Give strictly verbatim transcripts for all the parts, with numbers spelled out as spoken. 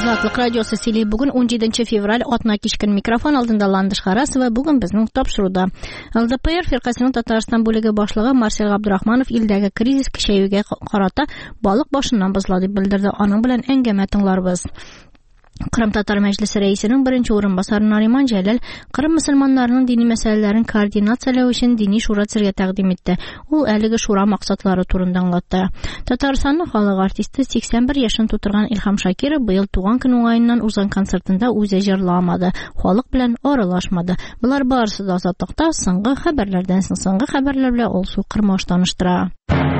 Азатлык радиосы сөйли. Бүген он җиденче февраль, атна кичкен микрофон алдында Ландыш Харасова. Бүген безнең тапшыруда ЛДПР фиркасының Татарстан бүлеге башлыгы Марсель Габдрахманов илдәге кризис көчәюгә карата балык башыннан бозла дип белдерде. Аның белән әңгәмә тыңларбыз. Кырым Татар Мәҗлесе рәисенең беренче урынбасары Нариман Җәләл Кырым мөселманнарының дини мәсьәләләрен координацияләү өчен дини шура төзергә тәкъдим итте. Ул әлеге шура максатлары турында аңлатты. Татарстанның халык артисты сиксән бер яшен тутырган Илһам Шакиров быел туган көн уңаеннан узган концертында үзе җырламады, халык белән аралашмады. Булар барысы да Азатлыкта соңгы хәбәрләрдән соң соңгы хәбәрләр белән ул су Кырмаш таныштыра.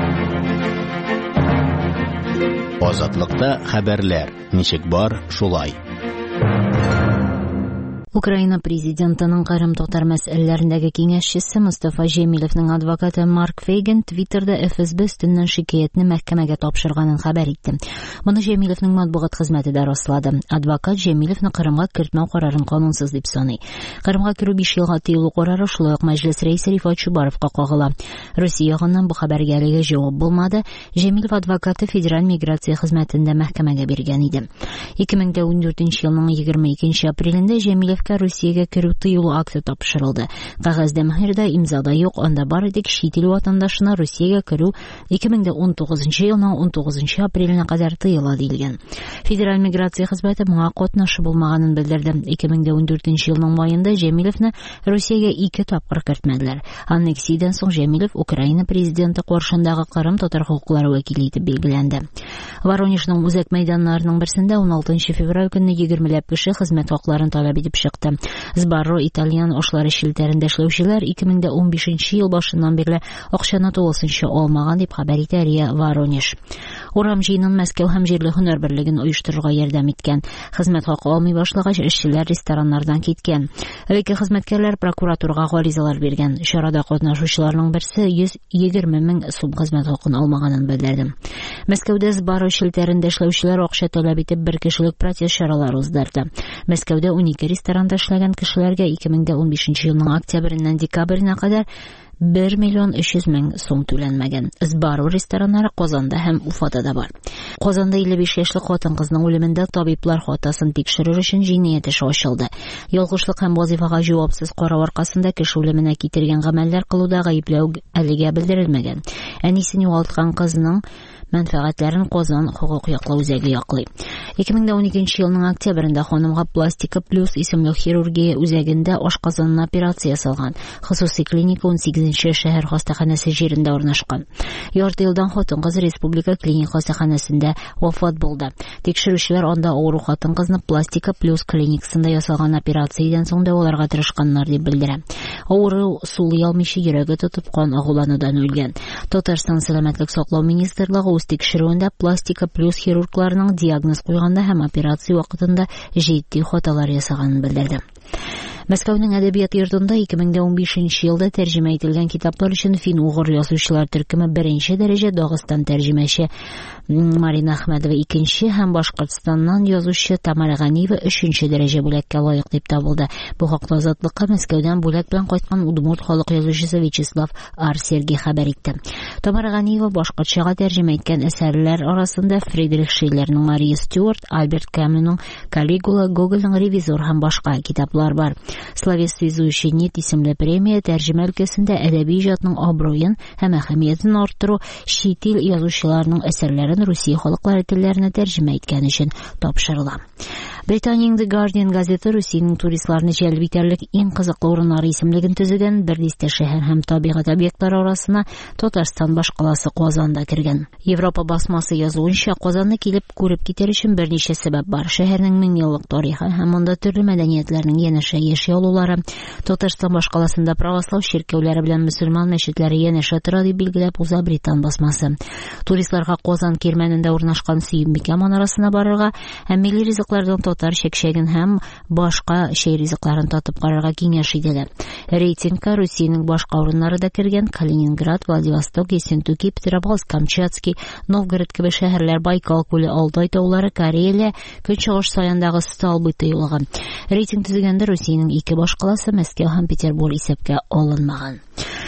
Азатлыкта хәбәрләр. Ничек бар, шулай. Украина президентының Кырым татар мәсьәләләрендәге киңәшчесе Мустафа Җәмилевнең адвокаты Марк Фейген Твиттерда ФСБ өстеннән шикаятне мәхкәмәгә тапшырганын хәбәр итте. Моны Җәмилевнең матбугат хезмәте дә раслады. Адвокат Җәмилевне Кырымга кертмәү карарын канунсыз дип саный. Кырымга керү биш елга тыелу карары шулай ук Мәҗлес рәисе Рифат Чубаровка кагыла. Россия ягыннан бу хәбәргә әлегә җавап булмады. Җәмилев адвокаты федераль миграция хезмәтендә мәхкәмәгә биргән иде. ике мең ундүртенче елның егерме икенче апрелендә Җәмилев Россиягә керү тыелу акты тапшырылды. Кәгазьдә мөһердә имзада юк, анда бары тик чит ил ватандашларына Россиягә керү ике мең унтугызынчы елның он тугызынчы апреленә кадәр тыела дилгән. Федераль миграция хезмәте моңа катнашы булмаганын белдерде. ике мең ундүртенче елның маенда Җәмилевне Россиягә ике тапкыр кертмәделәр. Аннексиядән соң Җәмилев Украина президенты каршындагы Кырым татар хокуклары вәкиле итеп билгеләнде. Воронежның үзәк мәйданнарының берсендә он алтынчы февраль көнне егермеләп кеше хезмәт хакларын таләп итеп чыкты. Sbarro Итальян ашлары шелтәрендә эшләүчеләр ике мең унбишенче ел башыннан бирле акчаны тулысынча алмаган дип хәбәр итә РИА Воронеж. Урам җыенын Мәскәү һәм җирле һөнәр берлеген оештырырга ярдәм иткән. Хезмәт хакы алмый башлагач эшчеләр рестораннардан киткән. Элекке хезмәткәрләр прокуратурага гаризалар биргән. Чарада катнашучыларның берсе йөз егерме мең сум хезмәт хакын алмаганын белдерде. Мәскәүдә Sbarro шелтәрендә эшләүчеләр акча таләп итеп бер кешелек протест чаралары уздырды. Мәскәүдә унике ресторанда эшләгән кешеләргә ике мең унбишенче елның октябреннән декабренә кадәр бер миллион өч йөз мең сум түләнмәгән. Sbarro рестораннары Казанда һәм Уфада да бар. Казанда илле биш яшьлек хатын-кызның үлемендә табиблар хатасын тикшерү өчен җинаять эше ачылды. Ялгышлык һәм вазифага җавапсыз карау аркасында кеше үлеменә китергән гамәлләр кылуда гаепләү әлегә белдерелмәгән. Әнисен югалткан кызның мәнфәгатьләрен Казан хокук яклау үзәге яклый. ике мең уникенче елның октябрендә ханымга Пластика Плюс исемле хирургия үзәгендә ашказанына операция ясалган. Хосусый клиника он сигезенче шәһәр хастаханәсе җирендә урнашкан. Ярты елдан хатын-кыз республика клиник хастаханәсендә вафат булды. Тикшерүчеләр анда авыру хатын-кызны Пластика Плюс клиникасында ясалган операциядән соң дәваларга тырышканнар дип белдерә. Авыру сулый алмыйча йөрәге тотып кан агуланудан үлгән. Татарстан сәламәтлек саклау министрлыгы үз тикшерүендә Пластика Плюс хирургларның диагноз куйганда һәм операция вакытында җитди хаталар ясаганын белдерде. Мәскәүнең әдәбият йортында ике мең унбишенче елда тәрҗемә ителгән китаплар өчен фин-угыр язучылар төркеме беренче дәрәҗә, Дагыстан тәрҗемәче Марина Әхмәдова икенче һәм Башкортстаннан язучы Тамара Ганиева өченче дәрәҗә бүләккә лаек дип табылды. Бу хакта Азатлыкка Мәскәүдән бүләк белән кайткан Удмурт халык язучысы Вячеслав Арсергий хәбәр итте. Тамара Ганиева башкортчага тәрҗемә иткән әсәрләр арасында Фридрих Шиллерның Мария Стюарт, Альберт Камюның Калигула, Гогольның Ревизор һәм башка китаплар бар. Словес связующий нит исемле премия тәрҗемә өлкәсендә әдәби иҗатның абруен һәм әһәмиятен арттыру, чит ил язучыларының әсәрләрен Русия халыклары телләренә тәрҗемә иткән өчен тапшырыла. Британияның The Guardian газеты Русиянең туристларны җәлеп итәрлек иң кызыклы урыннары исемлеген төзегән бер дистә шәһәр һәм табигать объектлары арасына Татарстан башкаласы Казанда кергән. Европа басмасы язуынча, Казанны килеп күреп китер өчен берничә сәбәп бар. Шәһәрнең мең еллык тарихы һәм монда төрле мәдәниятләрнең янәшә яши алулары, Татарстан башкаласында православ чиркәүләре белән мөселман мәчетләре янәшә тора дип билгеләп уза Британ басмасы. Туристларга Казан кирмәнендә урнашкан Сөембикә манарасына барырга һәм милли ризыклардан татар чәкчәген һәм башка чәй ризыкларын татып карарга киңәш ителә. Рейтингка Русиянең башка урыннары да кергән: Калининград, Владивосток, Ессентуки, Петропавловск, Камчатский, Новгород кебек шәһәрләр, Байкал күле, Алтай таулары, Карелия, Көнчыгыш саендагы Столбы тыелган. Рейтинг төзегәндә Русиянең ике башкаласы Мәскәү һәм Петербург исәпкә алынмаган.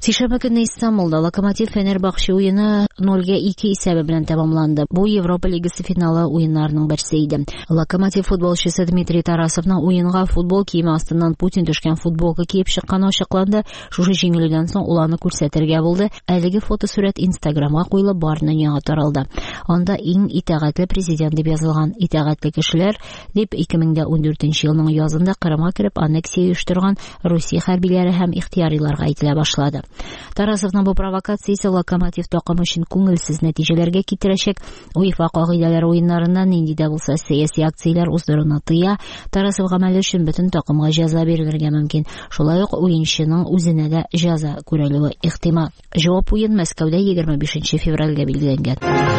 Сейшәмбе көнне Истанбулда Локомотив Фенербахче уены ноль ике исәбе белән тәмамланды. Бу Европа лигасы финалы уеннарының берсе иде. Локомотив футболчысы Дмитрий Тарасовның уенга футбол киеме астыннан Путин төшкән футболка киеп чыкканы ачыкланды. Шушы җиңелүдән соң ул аны күрсәтергә булды. Әлеге фотосурәт Инстаграмга куелып бар дөньяга таралды. Анда иң итәгатьле президент дип язылган. Итәгатьле кешеләр дип ике мең ундүртенче елның язында Кырымга кереп аннексия оештырган Русия хәрбиләре һәм ихтияриларга әйтелә башлады. Тарасовның бу провокациясе Локомотив такымы өчен күңелсез нәтиҗәләргә китерәчәк. УЕФА кагыйдәләре уеннарында нинди дә булса сәяси акцияләр уздыруны тыя. Тарасов гамәле өчен бөтен такымга җәза бирергә мөмкин. Шулай ук уенчының үзенә дә җәза күрелүе ихтимал. Җавап уен Мәскәүдә егерме бишенче февральгә билгеләнгән.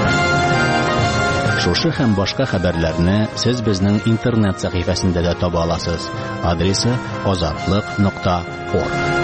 Шушы һәм башка хәбәрләрне сез безнең интернет сәхифәсендә дә таба аласыз. Адресы азатлык нокта орг.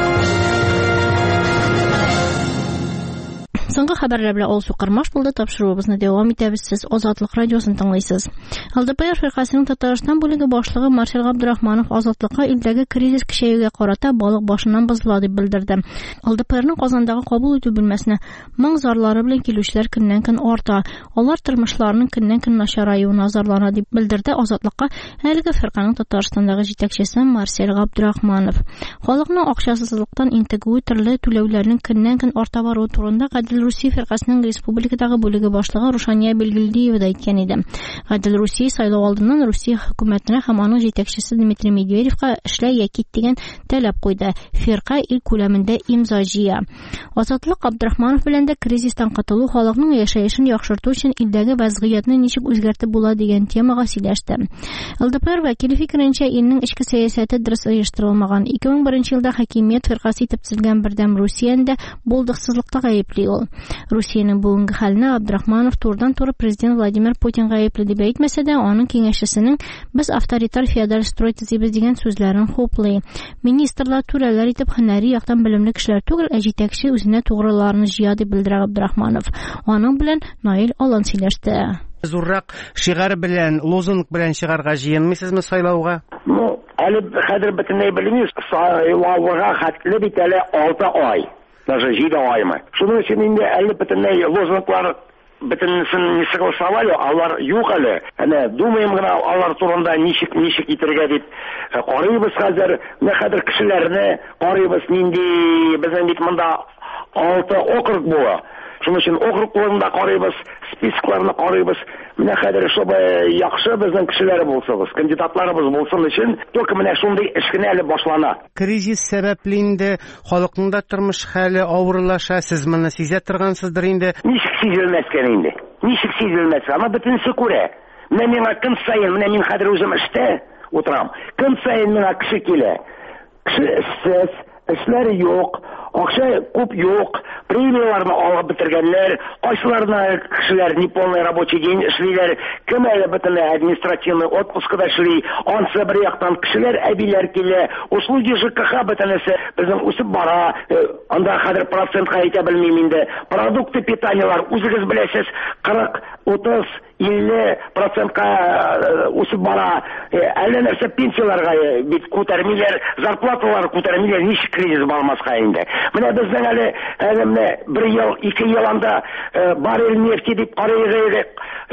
Соңгы хәбәрләр белән ул сукырмаш булды. Тапшыруыбызны дәвам итәбез. Сез Азатлык радиосын тыңлыйсыз. ЛДПР фиркасының Татарстан бүлеге башлыгы Марсель Габдрахманов Азатлыкка илдәге кризис көчәюгә карата балык башыннан бозыла дип белдерде. ЛДПРның Казандагы кабул итү бүлмәсенә моң зарлары белән килүчеләр көннән-көн арта. Алар тормышларының көннән-көн начараюына зарлана дип белдерде Азатлыкка әлеге фирканың Татарстандагы җитәкчесе Марсель Габдрахманов. Халыкның акчасызлыктан интегү төрле түләүләрнең көннән-көн арта баруы турында Гадел Русия фиркасының республикадагы бүлеге башлыгы Рушания Белгилдиева да әйткән иде. Гадел Русия сайлау алдыннан Русия хөкүмәтенә һәм аның җитәкчесе Дмитрий Медведевка эшләй яки дигән таләп куйды. Фирка ил күләмендә имза җыя. Азатлык Габдрахманов белән дә кризистан кытылу, халыкның яшәешен яхшырту өчен илдәге вазгыятьне ничек үзгәртеп була дигән темага сөйләште. ЛДПР вәкиле фикеренчә, илнең ичке сәясәте дөрес оештырылмаган. ике мең беренче елда хакимият фиркасы итеп төзелгән бердәм Русияны булдыксызлыкта гаепли ул. Русиянең бүгенге хәленә Абдрахманов турыдан-туры президент Владимир Путин гаепле дип әйтмәсә дә, аның киңәшчесенең без авторитар феодаль строй төзибез дигән сүзләрен хуплый. Министрлар түрәләр итеп һөнәри яктан белемле кешеләр түгел, ә җитәкче үзенә тугрыларны җыя дип белдерә Абдрахманов. Аның белән Наил Алан сөйләште. Зуррак шигар белән, лозунг белән чыгарга җыенмыйсызмы сайлауга? Ну, әле хәзер бөтенләй белмибез. Сайлауга хәтле бит әле алты ай. Даже җиде аймы. Шуның өчен инде әле бөтенләй лозунглар бөтенсен не согласовали, алар юк әле. Әнә думаем гына алар турында ничек ничек итәргә дип карыйбыз хәзер. Менә хәзер кешеләрне карыйбыз, нинди безнең бит монда алты округ була. Шуның өчен округларында карыйбыз, спискларны карыйбыз. Менә хәзер чтобы яхшы безнең кешеләр булсабыз, кандидатларыбыз булсын өчен, только менә шундый эш кенә әле башлана. Кризис сәбәпле инде халыкның да тормыш хәле авырлаша, сез моны сизә торгансыздыр инде. Ничек сизелмәскә инде? Ничек сизелмәскә? Аны бөтенсе күрә. Менә миңа көн саен, менә мин хәзер үзем эштә утырам. Көн саен миңа кеше килә. Кеше эшсез, эшләре юк. Акча күп юк, премияларны алып бетергәннәр, кайсыларына кешеләр неполный рабочий день эшлиләр, кем әле бөтенләй административный отпускыда эшли, ансы бер яктан кешеләр әбиләр килә, услуги ЖКХ бөтенесе безнең үсеп бара, анда хәзер процентка әйтә белмим инде, продукты питаниялар үзегез беләсез, кырык, утыз, илле процентка үсеп бара, әллә нәрсә пенсияларга бит күтәрмиләр, зарплаталар күтәрмиләр, ничек кризис бармаска инде. Менә безнең әле менә бер ел, ике ел анда баррель нефти дип карыйгы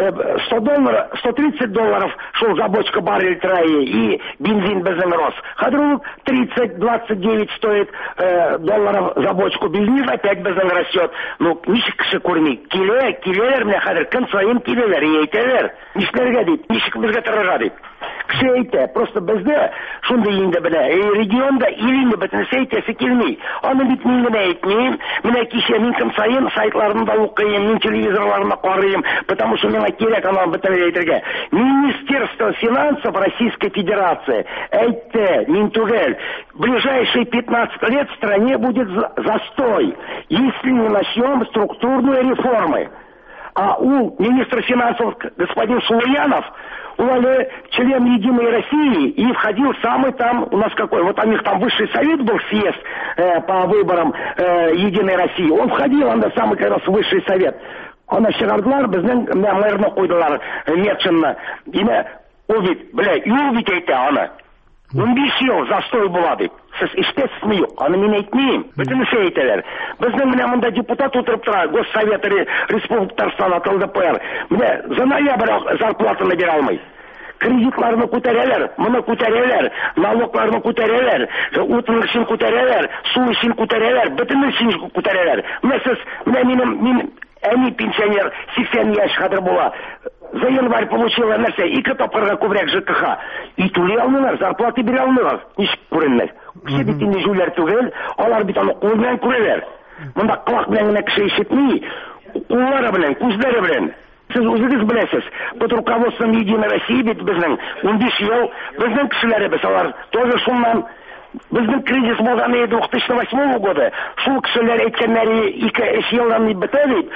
сто долларов, сто тридцать долларов шул забочка баррель трае и бензин безнең рос. Хәзер ул тридцать двадцать девять стоит долларов забочку, бензин опять безнең растет. Ну, ничек кеше күрми? Килә, киләләр менә хәзер көн саен киләләр, әйтәләр. Нишләргә дип, ничек безгә торырга дип. Кеше әйтә, просто бездә шундый инде белә, регионда илинде бөтенесе әйтәсе килми. Аны бит мин генә әйтмим, менә кичә мин кем саен сайтларында укыйм, мин телевизорларында карыйм, потому что миңа кирәк аны бөтенләй әйтергә. Министерство финансов Российской Федерации әйтте, мин түгел, в ближайшие пятнадцать лет в стране будет застой, если не начнем структурные реформы. А у министра финансов господин Сулуянов, он член Единой России и входил самый там, у нас какой, вот у них там высший совет был, съезд э, по выборам э, Единой России, он входил, он самый как раз высший совет. Аны чыгардылар, безнең мэрны куйдылар, Метшинны. Диме, ул бит, белә, юл бит әйтә аны. он биш ел застой була дип. Сез ишетәсезме юк? Аны мин әйтмим. Бөтенесе әйтәләр. Безнең менә монда депутат утырып тора, Госсовет Республика Татарстан эл дэ пэ эр. Менә за ноябрь зарплатаны бирә алмый. Кредитларны күтәрәләр, моны күтәрәләр, налогларны күтәрәләр, утын өчен күтәрәләр, су өчен күтәрәләр, бөтенесе күтәрәләр. Менә сез, менә минем, мин әни пенсионер, сиксән яшь хәзер була. За январь получила нәрсә, ике тапкырга күбрәк жэ ка ха. И түли алмыйлар, зарплата бирә алмыйлар. Ничек күренмәс? Кеше бит инде җүләр түгел, алар бит аны кул белән күрәләр. Монда колак белән генә кеше ишетми, куллары белән, күзләре белән. Сез үзегез беләсез, под руководством Единой России бит безнең он биш ел, безнең кешеләребез алар тоже шуннан. Безнең кризис булган иде две тысячи восьмого года. Шул кешеләр әйткәннәре ике-өч елдан бетә дип,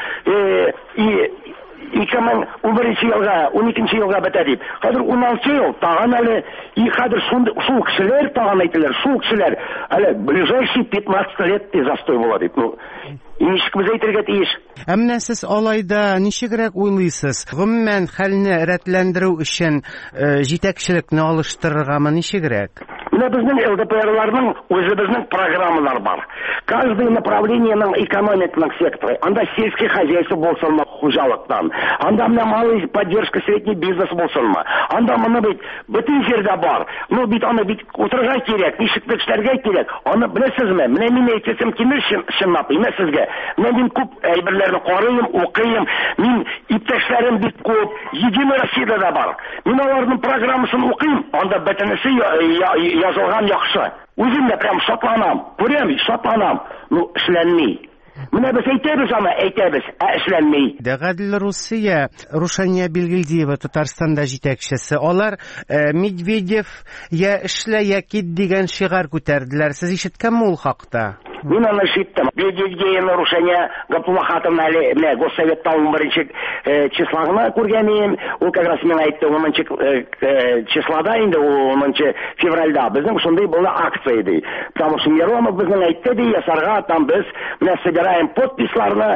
и ике мең унберенче елга, он икенче елга бетә дип. Хәзер он алты ел тагын әле, и хәзер шул кешеләр тагын әйтәләр, шул кешеләр әле ближайшие пятнадцать лет застой була дип. Ну, ничек без әйтергә тиеш? Ә менә сез алайда ничегрәк уйлыйсыз? Гомумән хәлне рәтләндерү өчен җитәкчелекне алыштырыргамы ничегрәк? Менә безнең эл дэ пэ эрларның үзебезнең программалар бар. Каждое направлениенең экономиканың секторы. Анда сельское хозяйство булсынмы хуҗалыктан. Анда менә малый поддержка средний бизнес булсынмы. Анда моны бит бөтен җирдә бар. Ну бит аны бит утырырга кирәк, ничек эшләргә кирәк. Аны беләсезме? Менә мин әйтәсем килер чынлап, менә сезгә. Менә мин күп әйберләрне карыйм, укыйм. Мин иптәшләрем бит күп, Единая Россиядә дә бар. Мин аларның программасын укыйм, анда бөтенесе язылган яхшы. Үзем дә прям шатланам. Күрәм, шатланам. Ну, эшләнми. Менә без әйтәбез аны, әйтәбез, ә эшләнми. Дәгадел Русия, Рушания Билгелдиева Татарстанда җитәкчесе. Алар Медведев я эшлә, я кит дигән шигар күтәрделәр. Сез ишеткәнме ул хакта? Мин аны ишеттем. Медведев нарушение Гапулахатовна әле Госсоветта унберенче числогына күргәнем. Ул как раз мен әйтте унынчы числода инде, унынчы февральдә. Безнең шундый була акция иде. Потому что Миронов безнең әйтте ди, ясарга там без менә собираем подписларны,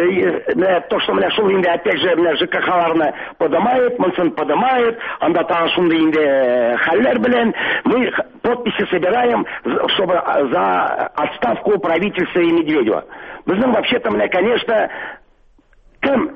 то что менә шул инде опять же менә жэ ка халарны подымает, монсын подымает, анда тагы шундый инде хәлләр белән мы подписи собираем, чтобы за отставку правительства и Медведева. Безнең вообще-то менә, конечно, кем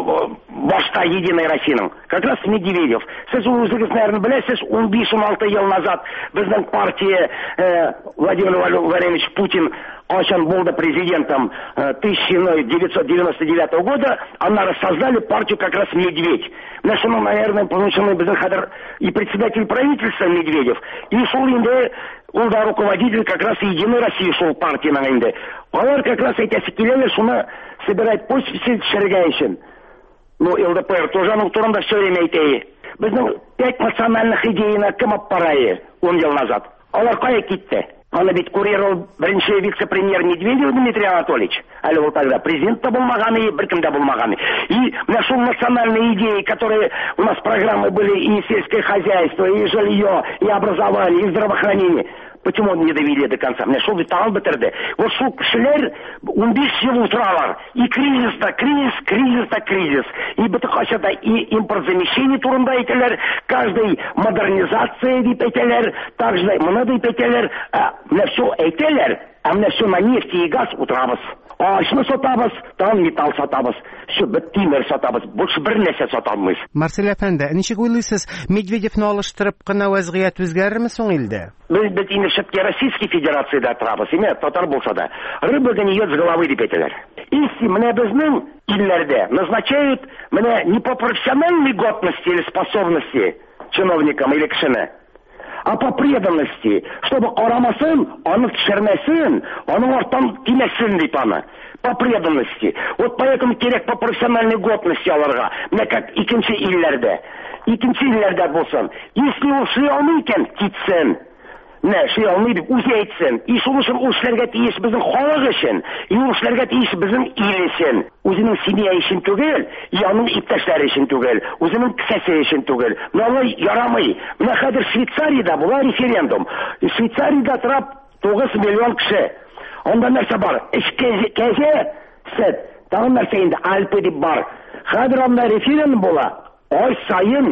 башта Единой Россияның? Как раз Медведев. Сез үзегез, наверное, беләсез, он биш он алты ел назад безнең партия Владимир Владимирович Путин качан булды президентом тысяча девятьсот девяносто девятого года, она создали партию как раз Медведь. Менә шуның, наверное, полученный безнең хәзер и председатель правительства Медведев, и шул инде ул да руководитель как раз Единой России шул партияның инде. Алар как раз әйтәсе киләләр, шуны собирать подписи төшерергә өчен. Ну, эл дэ пэ эр тоже аның турында все время әйтә. Безнең пять национальных идеяны кем аппарае он ел назад. Алар кая китте? Аны бит курировал беренче вице-премьер Медведев Дмитрий Анатольевич. Әле ул тогда президент та булмаган, и беркем дә булмаган. И менә шул национальные идеи, которые у нас программы были, и сельское хозяйство, и жилье, и образование, и здравоохранение. Почему не довели до конца? Менә шул бит тагын бетерде. Вот шул кешеләр он биш ел утыралар. И кризис та кризис, кризис та кризис. И бөтен качада и импортзамещение турында әйтәләр, каждый модернизация дип әйтәләр, также моны дип әйтәләр, менә все әйтәләр, а менә все на нефть и газ утырабыз. Ашны сатабыз, тагын металл сатабыз, все бит тимер сатабыз, больше бер нәрсә сата алмыйбыз. Марсель әфәнде, ничек уйлыйсыз, Медведевны алыштырып кына вазгыять үзгәрерме соң илдә? Без бит инде шәпкә Российской Федерациядә торабыз, име, татар булса да. Рыба гниет с головы дип әйтәләр. Если менә безнең илләрдә назначают менә не по профессиональной годности или способности чиновникам или кешене, а по преданности, чтобы карамасын, аны төшермәсен, аның артан кимәсен дип аны. По преданности. Вот поэтому кирәк по профессиональной годности аларга. Менә как икенче илләрдә. Икенче илләрдә булсын. Если ул шый алмый икән, китсен. Менә шый алмый дип үзе әйтсен. И шул өчен ул эшләргә тиеш безнең халык өчен. И ул эшләргә тиеш безнең ил өчен. Үзенең семья өчен түгел, и аның иптәшләре өчен түгел, үзенең кесәсе өчен түгел. Менә алай ярамый. Менә хәзер Швейцариядә була референдум. Швейцариядә торап тугыз миллион кеше. Анда нәрсә бар? Эшкә кәҗә, сөт, тагын нәрсә инде Альпы дип бар. Хәзер анда референдум була. Ай сайын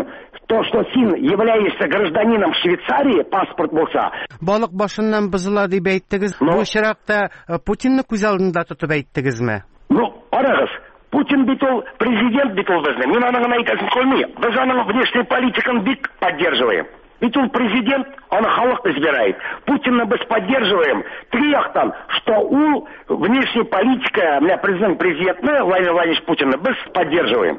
То, что син являешься гражданином Швейцарии, паспорт болса. Балык башыннан бызыла дип әйттегез. Бу очракта Путинны күз алдында тотып әйттегезме? Ну, арагыз. Путин бит ул президент бит ул безнең. Мин аның әйтәсен кылмый. Без аның внешний политиканы бик поддерживаем. Ведь он президент, он халык избирает. Путина мы поддерживаем. Три яхтан, что у внешней политика, меня президент президент, Владимир Владимирович Путина, мы поддерживаем.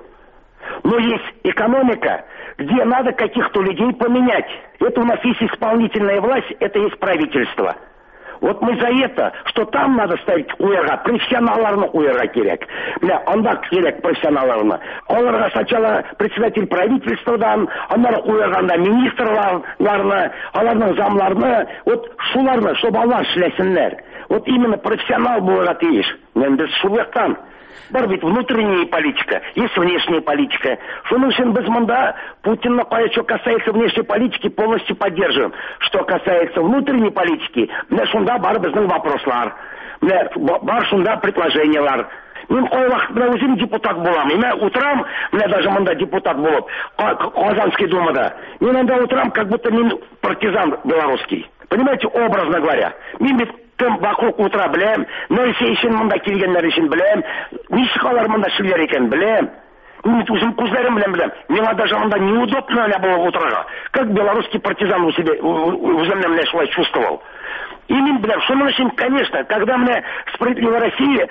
Но есть экономика, где надо каких-то людей поменять. Это у нас есть исполнительная власть, это есть правительство. Вот мы за это, что там надо ставить уйга, профессионалlarны уйга керек. Мына анда керек профессионалlarны. Аларга сначала председатель правительстводан, аннары уйганда министрларны, аларның замларны, вот шуларны, чтобы алар эшләсеннәр. Вот именно профессионал булырга тиеш. Мен без шулыктан. Бар бит внутренняя политика, есть внешняя политика. Шуның өчен без монда Путинны кая, что касается внешней политики, полностью поддерживаем. Что касается внутренней политики, менә шунда бар безнең вопрослар. Менә бар шунда предложениялар. Мин кай вакыт белән үзем депутат булам. Мен утрам, менә даже монда депутат булып, Казанской думада. Мин анда утрам, как будто мин партизан белорусский. Понимаете, образно говоря. Мин бит кем вокруг утра беләм, нәрсә өчен монда килгәннәр өчен беләм, ничек алар монда эшләр икән беләм. Мин үзем күзләрем белән беләм. Миңа даже монда неудобно булып утырырга. Как белорусский партизан у себя үземне менә шулай чувствовал. И мин беләм, шуның өчен, конечно, когда мне справедливая Россия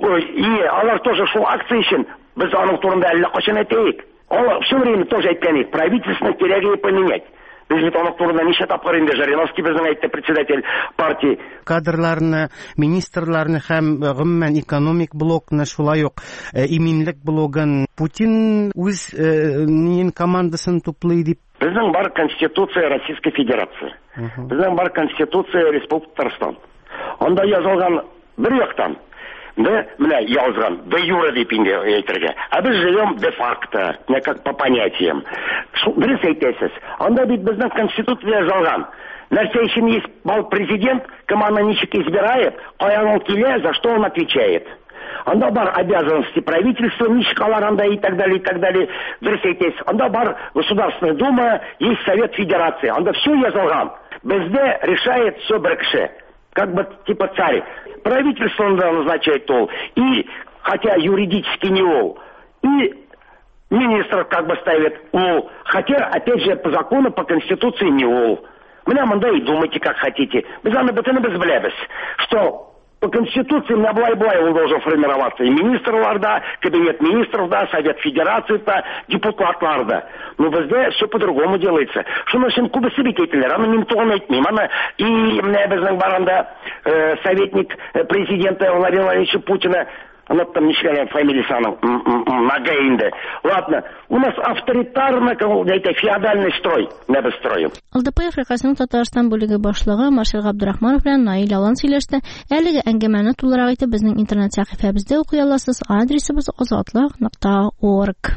и алар тоже шул акция өчен без аның турында әллә качан әйтәйек. Алар все время тоже әйткән иде, правительство кирәге поменять. Без аның турында ничә тапкыр инде Жириновский безнең әйтте, председатель партии. Кадрларны, министрларны һәм гомумән экономик блокны, шулай ук иминлек блогын Путин үз нин командасын туплый дип. Безнең бар Конституция Российской Федерации. Безнең бар Конституция Республики Татарстан. Анда язылган бер яктан да, менә язган, де юре дип инде әйтергә. Ә без живем де факто, не как по понятиям. Дөрес әйтәсез. Анда бит безнең Конституция язылган. Нәрсә өчен есть бал президент, кем аны ничек избирает, каян ул килә, за что он отвечает. Анда бар обязанности правительства, ничек алар анда и так далее, и так далее. Дөрес әйтәсез. Анда бар Государственная Дума, есть Совет Федерации. Анда все язылган. Бездә решает все бер кеше. Как бы типа царь. Правительство он назначает ол. И, хотя юридически не ол. И министров как бы ставит ол. Хотя, опять же, по закону, по Конституции не ол. Меня мында и думайте, как хотите. Без аны бітіні біз білеміз, что по Конституции на былай-былай он должен формироваться. И министрларда, кабинет министров, да, Совет Федерации, да, депутатларда. Но везде все по-другому делается. Шуның өчен күбе сөйләйтеләр, аны мин туган әйтмим. Аны и менә безнең баранда э, советник э, президента Владимира Владимировича Путина, она там ничего фамилия саном Нагайнде. Ладно, у нас авторитарный, это феодальный строй, надо строим. ЛДП Фрикасының Татарстан бүлеге башлыгы Маршал Габдрахманов белән Наил Алан сөйләште. Әлеге әңгәмәне тулырак итеп безнең интернет сәхифәбездә укый аласыз. Адресыбыз азатлык нокта орг.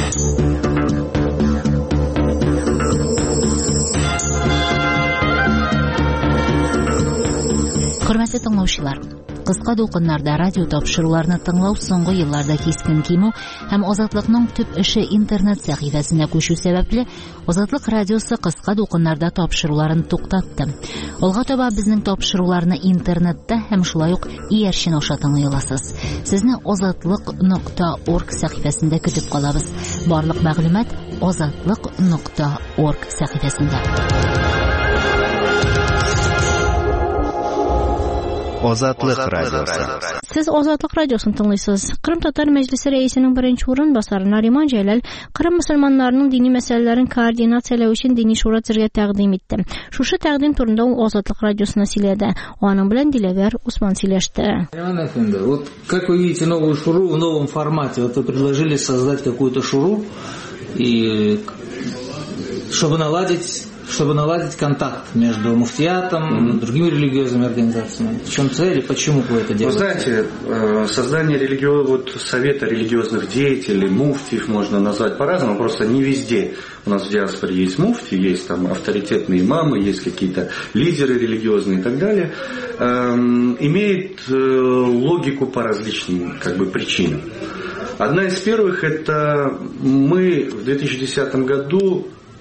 Хөрмәтле тыңлаучылар, кыска дулкыннарда радио тапшыруларны тыңлау соңгы елларда кискен кимү һәм Азатлыкның төп эше интернет сәхифәсенә күчү сәбәпле Азатлык радиосы кыска дулкыннарда тапшыруларын туктатты. Алга таба безнең тапшыруларны интернетта һәм шулай ук иярчен аша тыңлый аласыз. Сезне азатлык нокта орг сәхифәсендә көтеп калабыз. Барлык мәгълүмат азатлык нокта орг сәхифәсендә. Азатлык радиосы. Сез Азатлык радиосын тыңлыйсыз. Кырым татар мәҗлесе рәисенең беренче урынбасары Нариман Җәләл Кырым мөселманнарының дини мәсьәләләрен координацияләү өчен дини шура төзергә тәкъдим итте. Шушы тәкъдим турында ул Азатлык радиосына сөйләде. Аның белән Диләвәр Усман сөйләште. Вот как вы видите новую шуру в новом формате. Вот вы предложили создать какую-то шуру и чтобы наладить чтобы наладить контакт между муфтиятом и mm-hmm. другими религиозными организациями. В чем цель и почему вы это делаете? Вы знаете, создание религио... вот, совета религиозных деятелей, муфтиев можно назвать по-разному, просто не везде. У нас в диаспоре есть муфти, есть там авторитетные имамы, есть какие-то лидеры религиозные и так далее. Эм, имеет э, логику по различным как бы, причинам. Одна из первых – это мы в две тысячи десятом году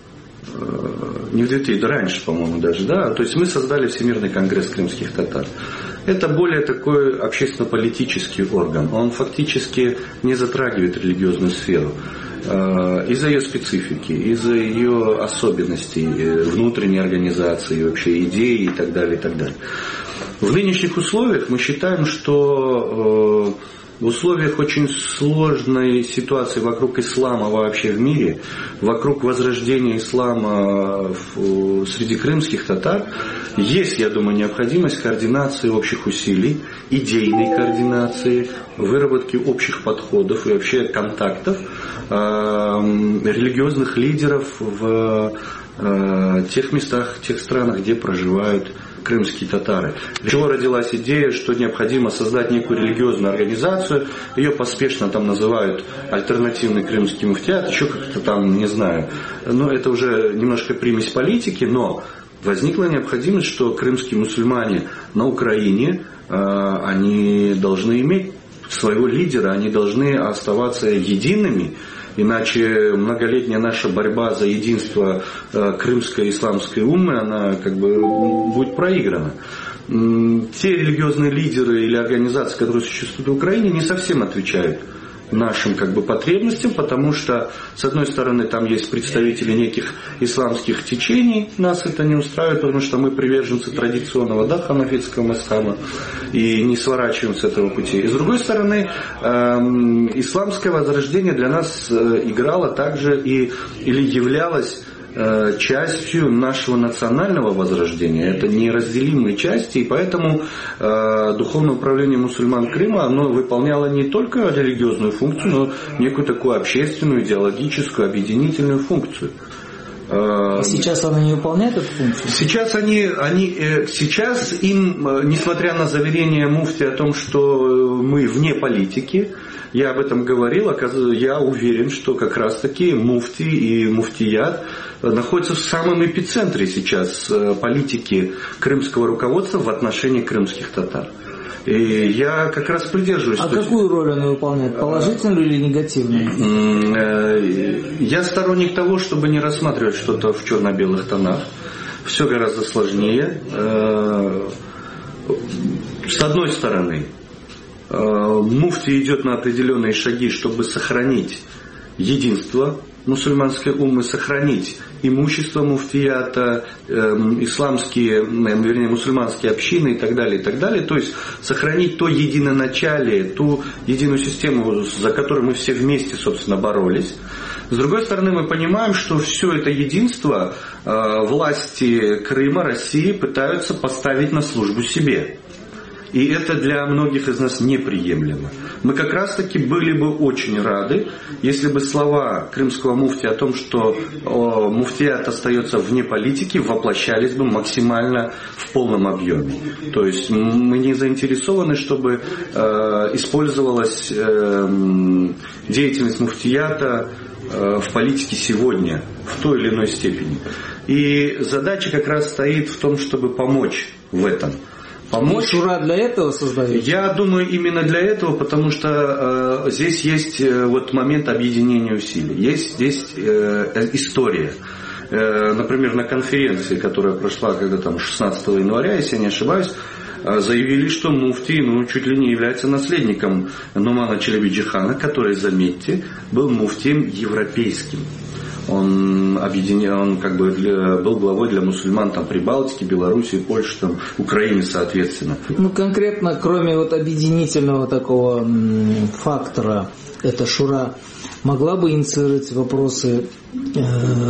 не в две тысячи, да раньше, по-моему, даже, да, то есть мы создали Всемирный конгресс крымских татар. Это более такой общественно-политический орган. Он фактически не затрагивает религиозную сферу. Из-за ее специфики, из-за ее особенностей, внутренней организации, вообще идеи и так далее, и так далее. В нынешних условиях мы считаем, что в условиях очень сложной ситуации вокруг ислама вообще в мире, вокруг возрождения ислама среди крымских татар, есть, я думаю, необходимость координации общих усилий, идейной координации, выработки общих подходов и вообще контактов э, религиозных лидеров в э, тех местах, тех странах, где проживают крымские татары. Для чего родилась идея, что необходимо создать некую религиозную организацию, ее поспешно там называют альтернативный крымский муфтият, еще как-то там, не знаю, но это уже немножко примесь политики, но возникла необходимость, что крымские мусульмане на Украине, они должны иметь своего лидера, они должны оставаться едиными, иначе многолетняя наша борьба за единство крымской исламской уммы, она как бы будет проиграна. Те религиозные лидеры или организации, которые существуют в Украине, не совсем отвечают нашим как бы потребностям, потому что, с одной стороны, там есть представители неких исламских течений, нас это не устраивает, потому что мы приверженцы традиционного, да, ханафитского мазхаба, и не сворачиваем с этого пути. И с другой стороны, э, исламское возрождение для нас э, играло также и, или являлось частью нашего национального возрождения. Это неразделимые части, и поэтому э, Духовное управление мусульман Крыма, оно выполняло не только религиозную функцию, но некую такую общественную, идеологическую, объединительную функцию. А сейчас она не выполняет эту функцию? Сейчас они, они, сейчас им, несмотря на заверение муфти о том, что мы вне политики, я об этом говорил, я уверен, что как раз таки муфти и муфтият находятся в самом эпицентре сейчас политики крымского руководства в отношении крымских татар. И я как раз придерживаюсь. А какую роль он выполняет? Положительную или негативную? Я сторонник того, чтобы не рассматривать что-то в черно-белых тонах. Все гораздо сложнее. С одной стороны, муфти идет на определенные шаги, чтобы сохранить единство мусульманской уммы, сохранить имущество муфтията, э, исламские, вернее, мусульманские общины и так далее, и так далее. То есть сохранить то единоначалие, ту единую систему, за которую мы все вместе, собственно, боролись. С другой стороны, мы понимаем, что все это единство э, власти Крыма, России пытаются поставить на службу себе. И это для многих из нас неприемлемо. Мы как раз таки были бы очень рады, если бы слова крымского муфти о том, что о, муфтият остается вне политики, воплощались бы максимально в полном объеме. То есть мы не заинтересованы, чтобы э, использовалась э, деятельность муфтията э, в политике сегодня в той или иной степени. И задача как раз стоит в том, чтобы помочь в этом. Помочь. Шура для этого создают? Я думаю, именно для этого, потому что э, здесь есть э, вот момент объединения усилий. Есть здесь э, история. Э, например, на конференции, которая прошла когда там шестнадцатого января, если я не ошибаюсь, э, заявили, что муфти ну, чуть ли не является наследником Нумана Челебиджихана, который, заметьте, был муфтием европейским. Он объединил, он как бы для, был главой для мусульман там Прибалтики, Белоруссии, Польши, там, Украины, соответственно. Ну, конкретно, кроме вот объединительного такого м, фактора, эта шура могла бы инициировать вопросы э,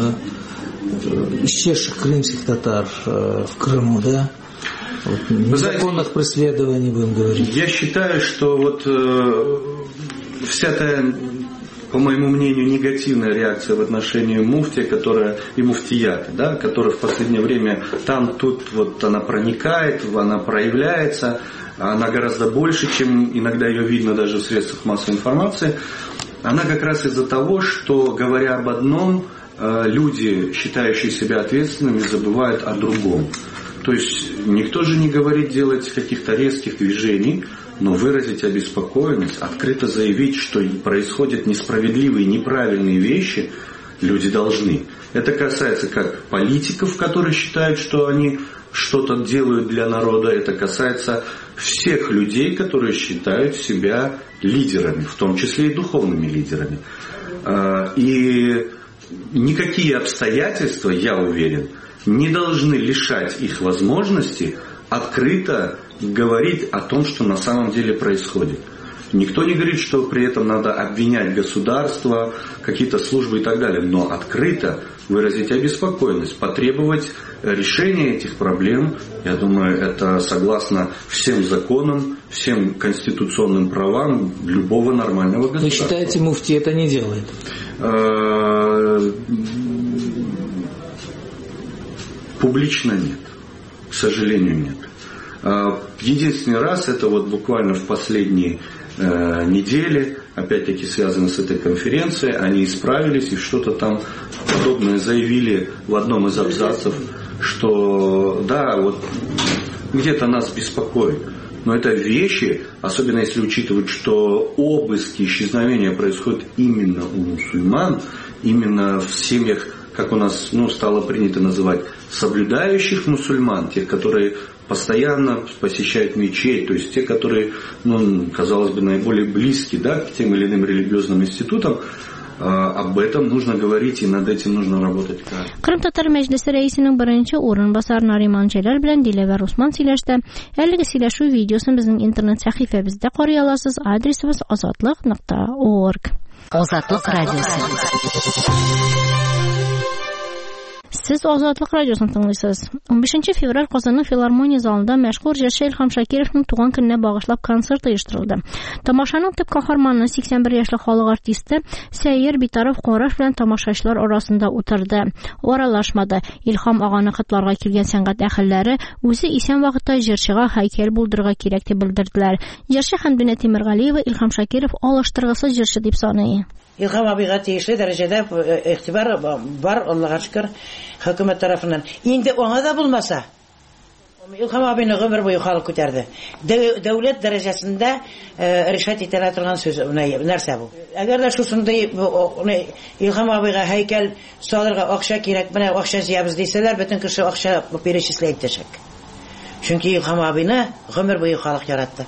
исчезших крымских татар э, в Крыму, да? Вот, незаконных преследований, будем говорить. Я считаю, что вот э, вся та, по моему мнению, негативная реакция в отношении муфтия, которая и муфтията, да, которая в последнее время там, тут вот она проникает, она проявляется, она гораздо больше, чем иногда ее видно даже в средствах массовой информации. Она как раз из-за того, что, говоря об одном, люди, считающие себя ответственными, забывают о другом. То есть никто же не говорит делать каких-то резких движений, но выразить обеспокоенность, открыто заявить, что происходят несправедливые, неправильные вещи, люди должны. Это касается как политиков, которые считают, что они что-то делают для народа. Это касается всех людей, которые считают себя лидерами, в том числе и духовными лидерами. И никакие обстоятельства, я уверен, не должны лишать их возможности открыто говорить о том, что на самом деле происходит. Никто не говорит, что при этом надо обвинять государство, какие-то службы и так далее, но открыто выразить обеспокоенность, потребовать решения этих проблем, я думаю, это согласно всем законам, всем конституционным правам любого нормального государства. Вы считаете, муфти это не делает? Публично нет, к сожалению, нет. Единственный раз, это вот буквально в последние э, недели, опять-таки связано с этой конференцией, они исправились и что-то там подобное заявили в одном из абзацев, что да, вот где-то нас беспокоит. Но это вещи, особенно если учитывать, что обыски, исчезновения происходят именно у мусульман, именно в семьях, как у нас ну, стало принято называть, соблюдающих мусульман, тех, которые постоянно посещают мечеть, то есть те, которые, ну, казалось бы, наиболее близки, да, к тем или иным религиозным институтам, об этом нужно говорить и над этим нужно работать. Кырым татар мәҗлесе рәисенең беренче урынбасары Нариман Җәләл белән Диләвәр Усман сөйләште. Әлеге сөйләшү видеосын безнең интернет сәхифәбездә карый аласыз. Адресыбыз азатлык нокта орг. Азатлык радиосы. Сез Азатлык радиосын тыңлыйсыз. он бишенче февраль Казанның филармония залында мәшһүр җырчы Илһам Шакировның туган көненә багышлап концерт оештырылды. Тамашаның төп каһарманы сиксән бер яшьлек халык артисты Сәйер Битаров караш белән тамашачылар арасында утырды. Аралашмады. Илһам аганы котларга килгән сәнгать әһелләре үзе исән вакытта җырчыга һәйкәл булдырырга кирәк дип белдерделәр. Җырчы Хәмдүнә Тимергалиева Илһам Шакиров алыштыргысыз җырчы дип саный. Илһам абыйга тиешле дәрәҗәдә игътибар бар, Аллаһка шөкер, хөкүмәт тарафыннан. Инде аңа да булмаса, Илһам абыйны гомер буе халык күтәрде. Дәүләт дәрәҗәсендә ришват итәлә торган сүз нәрсә бу? Әгәр дә шушындай Илһам абыйга һәйкәл салырга акча кирәк, менә акча җыябыз дисәләр, бөтен кеше акча перечисләй итәчәк. Чөнки Илһам абыйны гомер буе халык яратты.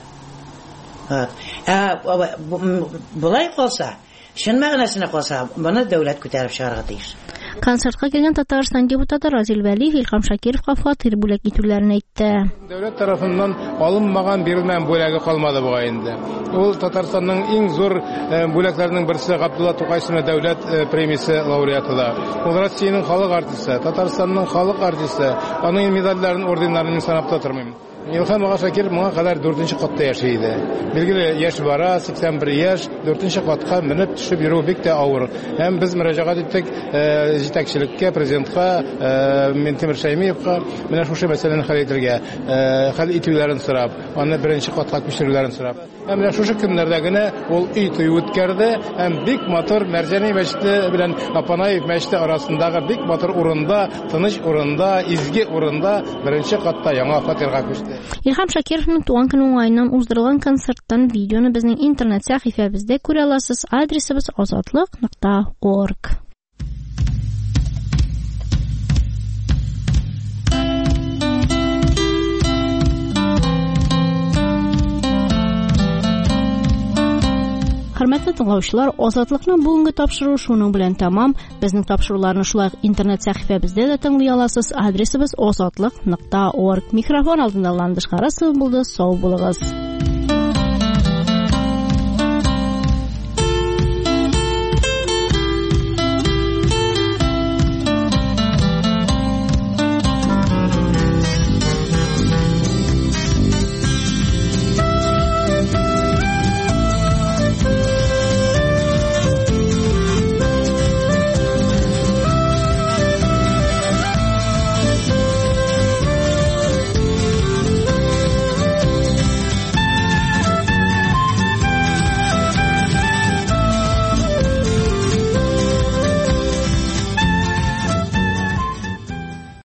Ә булай калса, шын мәгънәсенә калса, моны дәүләт күтәреп чыгарга тиеш. Концертка килгән Татарстан депутаты Разил Вәлиев Илһам Шакировка фатир бүләк итүләрен әйтте. Дәүләт тарафыннан алынмаган, бирелмәгән бүләге калмады буга инде. Ул Татарстанның иң зур бүләкләренең берсе Габдулла Тукай исемле дәүләт премиясе лауреаты да. Ул Россиянең халык артисты, Татарстанның халык артисты. Аның медальләрен, орденнарын санап та тормыйм. Илһам Шакиров моңа кадәр дүртенче катта яши иде. Билгеле, яшь бара, сиксән бер яшь, дүртенче катка менеп төшеп йөрү бик тә авыр. Һәм без мөрәҗәгать иттек җитәкчелеккә, президентка, Минтимер Шәймиевка, менә шушы мәсьәләне хәл итәргә, хәл итүләрен сорап, аны беренче катка күчерүләрен сорап. Һәм менә шушы көннәрдә генә ул өй тою үткәрде, һәм бик матур Мәрҗани мәчете белән Апанаев мәчете арасындагы бик матур урында, тыныч урында, изге урында беренче катта яңа фатирга күчте. Илһам Шакировның туган көне уңаеннан уздырылган концерттан видеоны безнең интернет сәхифәбездә күрә аласыз. Адресыбыз азатлык нокта орг. Хөрмәтле тыңлаучылар, Азатлыкның бүгенге тапшыруы шуның белән тәмам. Безнең тапшыруларны шулай интернет сәхифәбездә дә тыңлый аласыз. Адресыбыз азатлык нокта орг. Микрофон алдында Ландыш Харасов булды. Сау булыгыз.